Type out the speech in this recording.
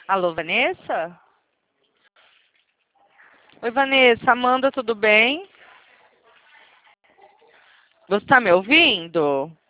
Alô, Vanessa? Oi, Vanessa. Amanda, tudo bem? Você está me ouvindo?